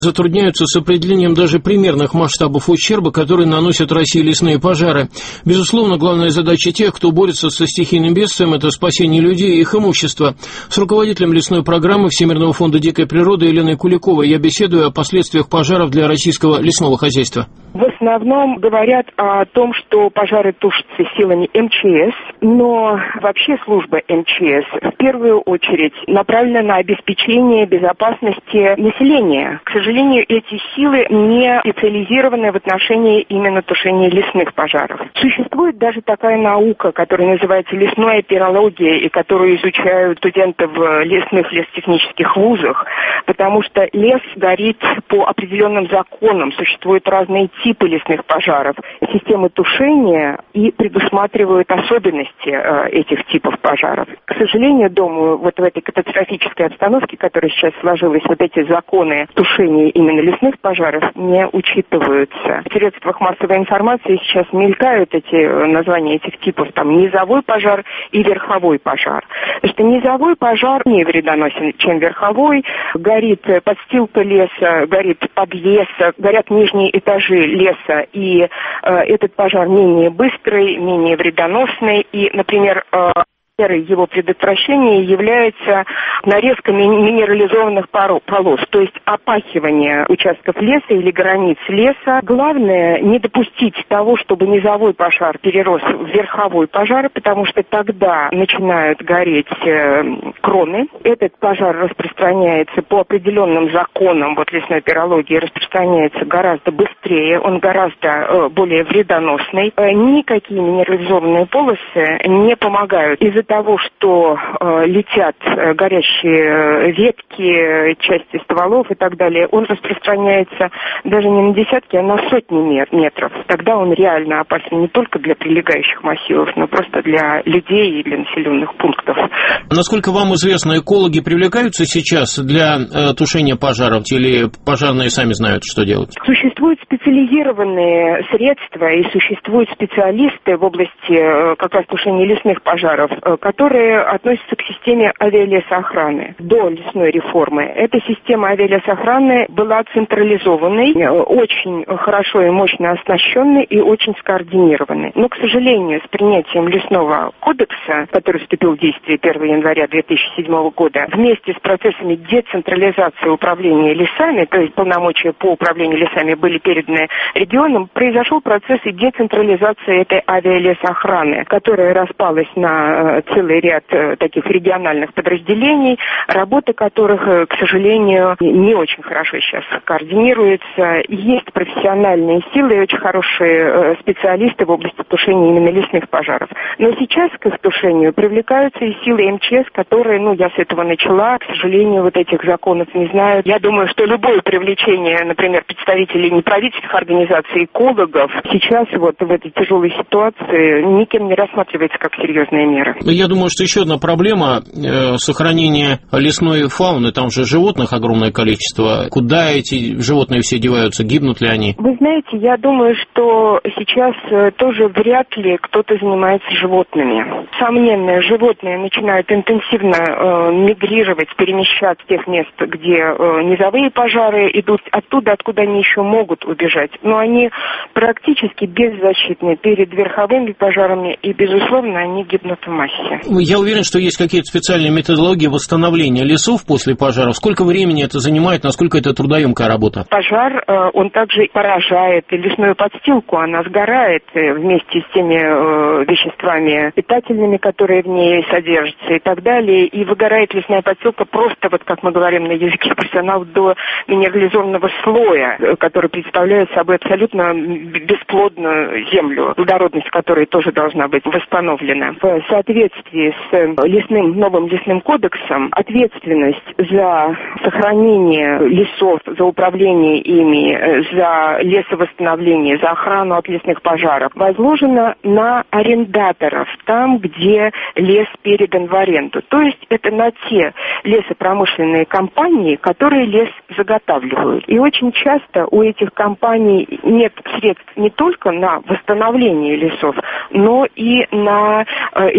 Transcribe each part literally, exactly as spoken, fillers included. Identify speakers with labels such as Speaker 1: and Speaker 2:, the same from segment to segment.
Speaker 1: затрудняются с определением даже примерных масштабов ущерба, который наносят России лесные пожары. Безусловно, главная задача тех, кто борется со стихийным бедствием, это спасение людей и их имущества. С руководителем лесной программы Всемирного фонда дикой природы Еленой Куликовой я беседую о последствиях пожаров для российского лесного хозяйства.
Speaker 2: В основном говорят о том, что пожары тушатся силами эм че эс, но вообще служба эм че эс в первую очередь направлена на обеспечение безопасности населения. К сожалению, эти силы не специализированы в отношении именно тушения лесных пожаров. Существует даже такая наука, которая называется лесная пирология, и которую изучают студенты в лесных лесотехнических вузах, потому что лес горит по определенным законам, существуют разные типы лесных пожаров, системы тушения и предусматривают особенности э, этих типов пожаров. К сожалению, думаю, вот в этой катастрофической обстановке, которая сейчас сложилась, вот эти законы тушения именно лесных пожаров не учитываются. В средствах массовой информации сейчас мелькают эти названия этих типов, там низовой пожар и верховой пожар. Потому что низовой пожар не вредоносен, чем верховой. Горит подстилка леса, горит подъезд, горят нижние этажи леса, и э, этот пожар менее быстрый, менее вредоносный, и, например, э, его предотвращения является нарезка минерализованных полос, то есть опахивание участков леса или границ леса. Главное не допустить того, чтобы низовой пожар перерос в верховой пожар, потому что тогда начинают гореть э, кроны. Этот пожар распространяется по определенным законам, вот лесной пирологии, распространяется гораздо быстрее, он гораздо э, более вредоносный. Э, никакие минерализованные полосы не помогают. Из-за того, что э, летят э, горящие э, ветки, части стволов и так далее, он распространяется даже не на десятки, а на сотни метров. Тогда он реально опасен не только для прилегающих массивов, но просто для людей и для населенных пунктов.
Speaker 1: Насколько вам известно, экологи привлекаются сейчас для э, тушения пожаров, или пожарные сами знают, что делать?
Speaker 2: Существуют специализированные средства и существуют специалисты в области э, как раз тушения лесных пожаров, э, которые относятся к системе авиалесоохраны. До лесной реформы эта система авиалесоохраны была централизованной, очень хорошо и мощно оснащенной и очень скоординированной. Но, к сожалению, с принятием лесного кодекса, который вступил в действие первого января две тысячи седьмого года, вместе с процессами децентрализации управления лесами, то есть полномочия по управлению лесами были переданы регионам, произошел процесс и децентрализации этой авиалесоохраны, которая распалась на целый ряд таких региональных подразделений, работа которых, к сожалению, не очень хорошо сейчас координируется. Есть профессиональные силы и очень хорошие специалисты в области тушения именно лесных пожаров. Но сейчас к их тушению привлекаются и силы эм че эс, которые, ну, я с этого начала, к сожалению, вот этих законов не знаю. Я думаю, что любое привлечение, например, представителей неправительственных организаций, экологов, сейчас вот в этой тяжелой ситуации никем не рассматривается как серьезная мера.
Speaker 1: Я думаю, что еще одна проблема э, сохранения лесной фауны, там же животных огромное количество. Куда эти животные все деваются, гибнут ли они?
Speaker 2: Вы знаете, я думаю, что сейчас э, тоже вряд ли кто-то занимается животными. Сомненно, животные начинают интенсивно э, мигрировать, перемещаться с тех мест, где э, низовые пожары идут, оттуда, откуда они еще могут убежать. Но они практически беззащитны перед верховыми пожарами, и, безусловно, они гибнут в массе.
Speaker 1: Я уверен, что есть какие-то специальные методологии восстановления лесов после пожаров. Сколько времени это занимает, насколько это трудоемкая работа?
Speaker 2: Пожар, он также поражает и лесную подстилку, она сгорает вместе с теми веществами питательными, которые в ней содержатся и так далее. И выгорает лесная подстилка просто, вот как мы говорим на языке профессионалов, до минерализованного слоя, который представляет собой абсолютно бесплодную землю, плодородность которой тоже должна быть восстановлена. В соответствии с лесным, новым лесным кодексом ответственность за сохранение лесов, за управление ими, за лесовосстановление, за охрану от лесных пожаров возложена на арендаторов, там, где лес передан в аренду. То есть это на те лесопромышленные компании, которые лес заготавливают. И очень часто у этих компаний нет средств не только на восстановление лесов, но и на элементарно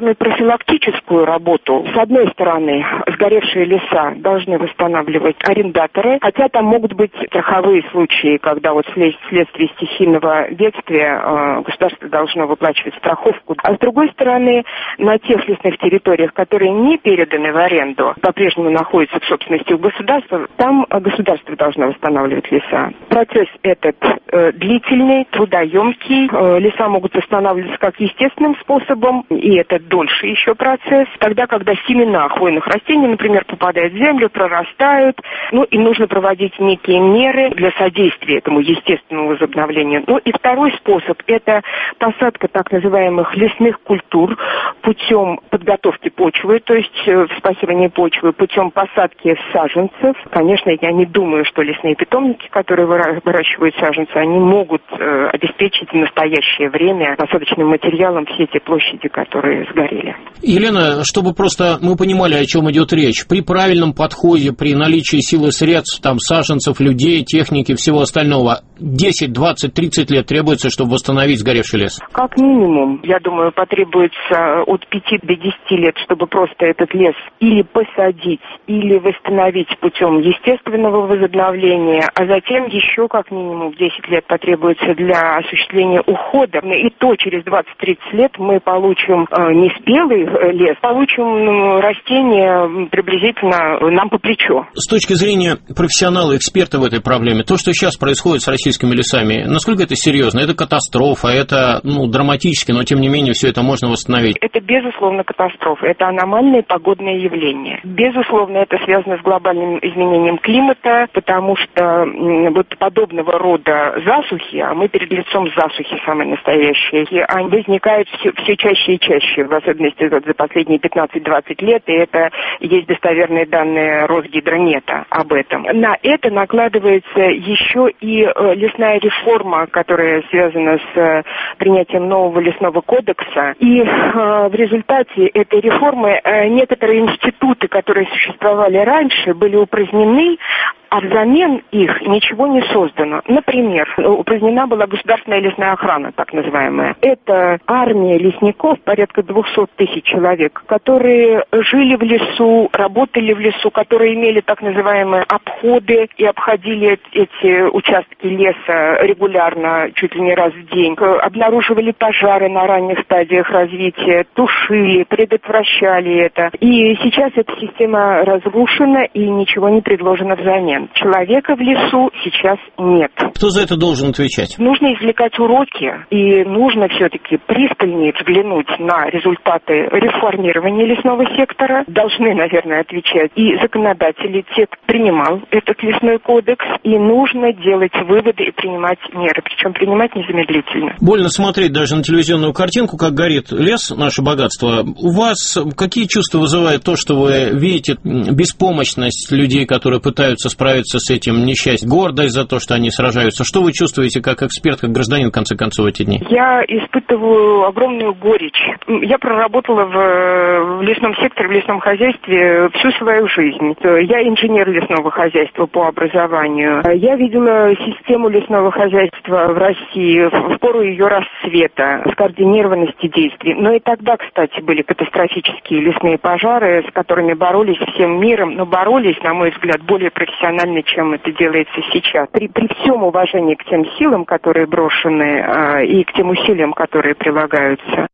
Speaker 2: пожарную профилактическую работу. С одной стороны, сгоревшие леса должны восстанавливать арендаторы, хотя там могут быть страховые случаи, когда вот вследствие стихийного бедствия э, государство должно выплачивать страховку. А с другой стороны, на тех лесных территориях, которые не переданы в аренду, по-прежнему находятся в собственности у государства, там государство должно восстанавливать леса. Процесс этот э, длительный, трудоемкий. Э, леса могут восстанавливаться как естественным способом, и это дольше еще процесс. Тогда, когда семена хвойных растений, например, попадают в землю, прорастают, ну и нужно проводить некие меры для содействия этому естественному возобновлению. Ну и второй способ – это посадка так называемых лесных культур путем подготовки почвы, то есть э, вспахивания почвы, путем посадки саженцев. Конечно, я не думаю, что лесные питомники, которые выращивают саженцы, они могут э, обеспечить в настоящее время посадочным материалом все те площади, которые сгорели.
Speaker 1: Елена, чтобы просто мы понимали, о чем идет речь, при правильном подходе, при наличии сил и средств, там, саженцев, людей, техники, всего остального, десять, двадцать, тридцать лет требуется, чтобы восстановить сгоревший лес?
Speaker 2: Как минимум, я думаю, потребуется от пяти до десяти лет, чтобы просто этот лес или посадить, или восстановить путем естественного возобновления, а затем еще как минимум десять лет потребуется для осуществления ухода. И то через двадцать-тридцать лет мы получим э, не спелый лес, получим э, растения приблизительно нам по плечо.
Speaker 1: С точки зрения профессионала, эксперта в этой проблеме, то, что сейчас происходит с российскими лесами, насколько это серьезно? Это катастрофа, это, ну, драматически, но тем не менее все это можно восстановить?
Speaker 2: Это, безусловно, катастрофа. Это аномальные погодные явления. Безусловно, это связано с глобальным изменением климата, потому что вот подобного рода засухи, а мы перед лицом засухи самые настоящие, они возникают все, все чаще и чаще, в особенности вот за последние пятнадцать-двадцать лет, и это есть достоверные данные Росгидромета об этом. На это накладывается еще и лесная реформа, которая связана с принятием нового лесного кодекса. И э, в результате этой реформы э, некоторые институты, которые существовали раньше, были упразднены, а взамен их ничего не создано. Например, упразднена была государственная лесная охрана, так называемая. Это армия лесников, порядка двухсот тысяч человек, которые жили в лесу, работали в лесу, которые имели так называемые обходы и обходили эти участки леса регулярно, чуть ли не раз в день. Обнаруживали пожары на ранних стадиях развития, тушили, предотвращали это. И сейчас эта система разрушена и ничего не предложено взамен. Человека в лесу сейчас нет.
Speaker 1: Кто за это должен отвечать?
Speaker 2: Нужно извлекать уроки, и нужно все-таки пристальнее взглянуть на результаты реформирования лесного сектора. Должны, наверное, отвечать и законодатели, те, кто принимал этот лесной кодекс, и нужно делать выводы и принимать меры, причем принимать незамедлительно.
Speaker 1: Больно смотреть даже на телевизионную картинку, как горит лес, наше богатство. У вас какие чувства вызывает то, что вы видите беспомощность людей, которые пытаются справиться с этим, несчастьем, гордость за то, что они сражаются? Что вы чувствуете как эксперт, как гражданин, в конце концов, в эти дни?
Speaker 2: Я испытываю огромную горечь. Я проработала в, в лесном секторе, в лесном хозяйстве всю свою жизнь. Я инженер лесного хозяйства по образованию. Я видела систему лесного хозяйства в России в пору ее расцвета, скоординированности действий. Но и тогда, кстати, были катастрофические лесные пожары, с которыми боролись всем миром, но боролись, на мой взгляд, более профессионально, чем это делается сейчас. При, при всем уважении к тем силам, которые брошены, э, и к тем усилиям, которые прилагаются.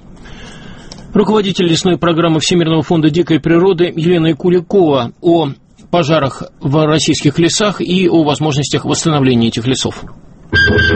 Speaker 1: Руководитель лесной программы Всемирного фонда дикой природы Елена Куликова о пожарах в российских лесах и о возможностях восстановления этих лесов.